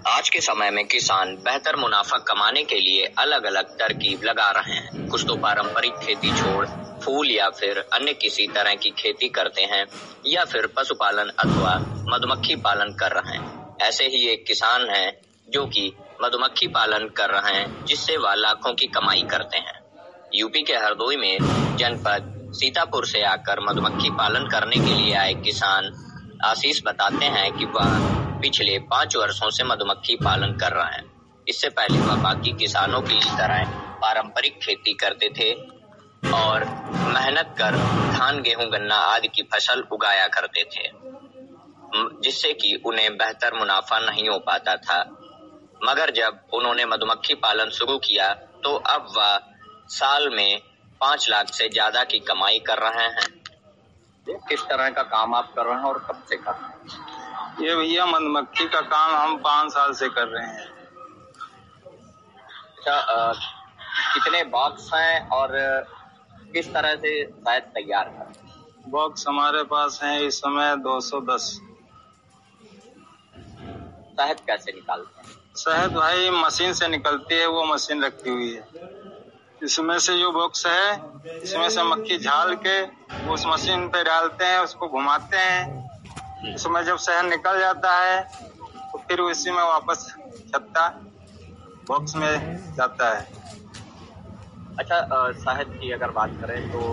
आज के समय में किसान बेहतर मुनाफा कमाने के लिए अलग अलग तरकीब लगा रहे हैं। कुछ तो पारंपरिक खेती छोड़ फूल या फिर अन्य किसी तरह की खेती करते हैं या फिर पशुपालन अथवा मधुमक्खी पालन कर रहे हैं। ऐसे ही एक किसान है जो कि मधुमक्खी पालन कर रहे हैं, जिससे वह लाखों की कमाई करते हैं। यूपी के हरदोई में जनपद सीतापुर से आकर मधुमक्खी पालन करने के लिए आए किसान आशीष बताते हैं कि वह पिछले 5 वर्षों से मधुमक्खी पालन कर रहे हैं। इससे पहले वह बाकी किसानों की तरह पारंपरिक खेती करते थे और मेहनत कर धान, गेहूं, गन्ना आदि की फसल उगाया करते थे, जिससे कि उन्हें बेहतर मुनाफा नहीं हो पाता था। मगर जब उन्होंने मधुमक्खी पालन शुरू किया तो अब वह साल में 5 लाख से ज्यादा की कमाई कर रहे हैं। किस तरह का काम आप कर रहे हैं और कब से कर रहे हैं? ये भैया मधुमक्खी का काम हम 5 साल से कर रहे हैं। अच्छा, कितने बॉक्स हैं और किस तरह से शहद तैयार कर? बॉक्स हमारे पास हैं इस समय 210। शहद कैसे निकालते हैं? शहद भाई मशीन से निकलती है, वो मशीन रखी हुई है। इसमें से जो बॉक्स है, इसमें से मक्खी झाल के उस मशीन पे डालते हैं, उसको घुमाते हैं। इसमें जब शहद निकल जाता है तो फिर उसी में वापस छत्ता बॉक्स में जाता है। अच्छा, शहद की अगर बात करें तो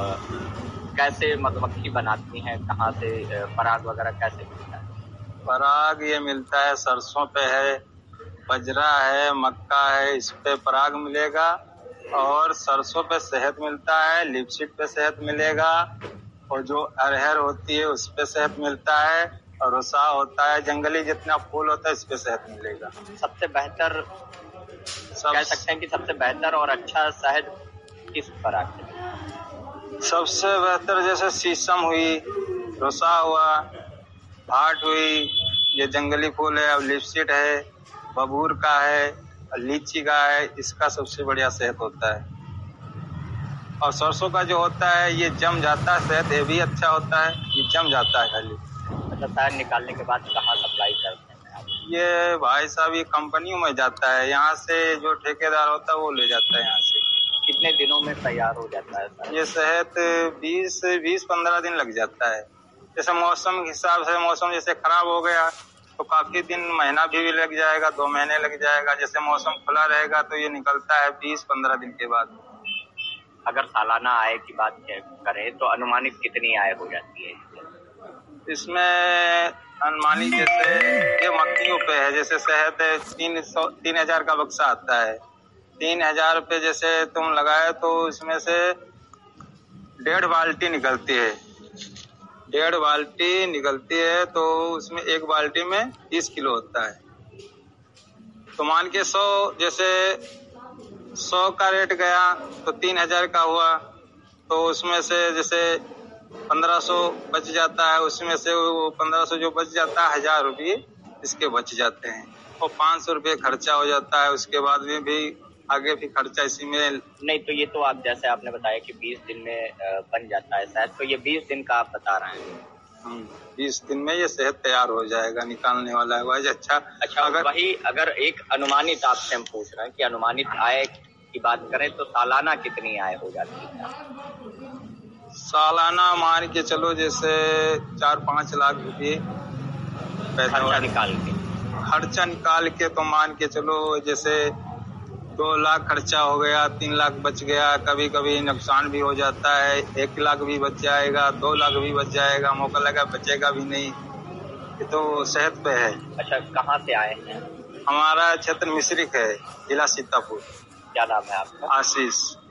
कैसे मधुमक्खी बनाती हैं, कहाँ से पराग वगैरह कैसे मिलता है? पराग ये मिलता है सरसों पे है, बजरा है, मक्का है, इस पे पराग मिलेगा। और सरसों पे शहद मिलता है, लिपस्टिक पे शहद मिलेगा, और जो अरहर होती है उस पे शहद मिलता है, और रुसा होता है, जंगली जितना फूल होता है इस पे शहद मिलेगा। सबसे बेहतर कह सकते हैं कि सबसे बेहतर और अच्छा शहद किस पराग से? सबसे बेहतर जैसे शीशम हुई, रुसा हुआ, भाट हुई, ये जंगली फूल है, अब लिपस्टिक है, बबूर का है, लीची का है, इसका सबसे बढ़िया शहद होता है। और सरसों का जो होता है ये जम जाता है शहद, ये भी अच्छा होता है, ये जम जाता है खाली। अच्छा, शहद निकालने के बाद कहाँ सप्लाई करते हैं आप? ये भाई साहब ये कंपनियों में जाता है, यहाँ से जो ठेकेदार होता है वो ले जाता है यहाँ से। कितने दिनों में तैयार हो जाता है शहद? ये शहद 20-15 दिन लग जाता है। जैसे मौसम के हिसाब से, मौसम जैसे खराब हो गया तो काफी दिन, महीना भी लग जाएगा, 2 महीने लग जाएगा। जैसे मौसम खुला रहेगा तो ये निकलता है 20-15 दिन के बाद। अगर सालाना आय की बात करें तो अनुमानित कितनी आय हो जाती है इसमें? अनुमानित जैसे ये मक्खियों पे है, जैसे शहद 3,000 का बक्सा आता है, 3,000 रुपये जैसे तुम लगाए तो इसमें से 1.5 बाल्टी निकलती है। 1.5 बाल्टी निकलती है तो उसमें 1 बाल्टी में 30 किलो होता है। तो मान के 100, जैसे 100 का रेट गया तो 3,000 का हुआ, तो उसमें से जैसे 1,500 बच जाता है। उसमें से वो 1,500 जो बच जाता है, 1,000 रुपये इसके बच जाते हैं, और 500 रुपये खर्चा हो जाता है। उसके बाद में भी आगे भी खर्चा इसी में। नहीं तो ये तो आप जैसे आपने बताया कि 20 दिन में बन जाता है शहद, तो ये 20 दिन का आप बता रहे हैं? 20 दिन में ये शहद तैयार हो जाएगा, निकालने वाला है भाई। अच्छा, अगर एक अनुमानित आपसे हम पूछ रहे हैं कि अनुमानित आय की बात करें तो सालाना कितनी आय हो जाती है? सालाना मान के चलो जैसे 4-5 लाख रुपये खर्चा निकाल के तो मान के चलो जैसे 2 लाख खर्चा हो गया, 3 लाख बच गया। कभी कभी नुकसान भी हो जाता है, 1 लाख भी बच जाएगा, 2 लाख भी बच जाएगा, मौका लगा बचेगा भी नहीं। ये तो शहद पे है। अच्छा, कहाँ से आए हैं? हमारा क्षेत्र मिश्रिक है, जिला सीतापुर। क्या नाम है आपका? आशीष।